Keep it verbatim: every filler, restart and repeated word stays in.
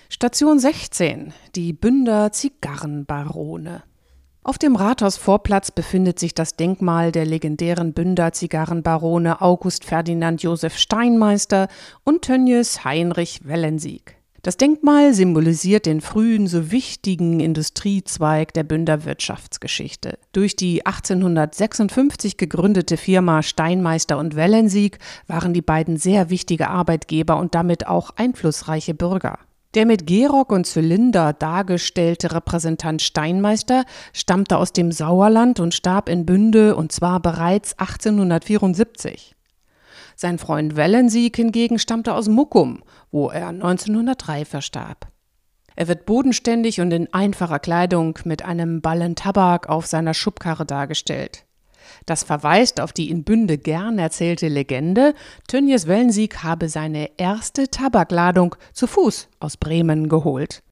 Station sechzehn, die Bünder Zigarrenbarone. Auf dem Rathausvorplatz befindet sich das Denkmal der legendären Bünder Zigarrenbarone August Ferdinand Joseph Steinmeister und Tönjes Heinrich Wellensiek. Das Denkmal symbolisiert den frühen, so wichtigen Industriezweig der Bünder Wirtschaftsgeschichte. Durch die achtzehnhundertsechsundfünfzig gegründete Firma Steinmeister und Wellensiek waren die beiden sehr wichtige Arbeitgeber und damit auch einflussreiche Bürger. Der mit Gehrock und Zylinder dargestellte Repräsentant Steinmeister stammte aus dem Sauerland und starb in Bünde, und zwar bereits achtzehnhundertvierundsiebzig. Sein Freund Wellensiek hingegen stammte aus Muckum, wo er neunzehnhundertdrei verstarb. Er wird bodenständig und in einfacher Kleidung mit einem Ballen Tabak auf seiner Schubkarre dargestellt. Das verweist auf die in Bünde gern erzählte Legende, Tönjes Wellensiek habe seine erste Tabakladung zu Fuß aus Bremen geholt.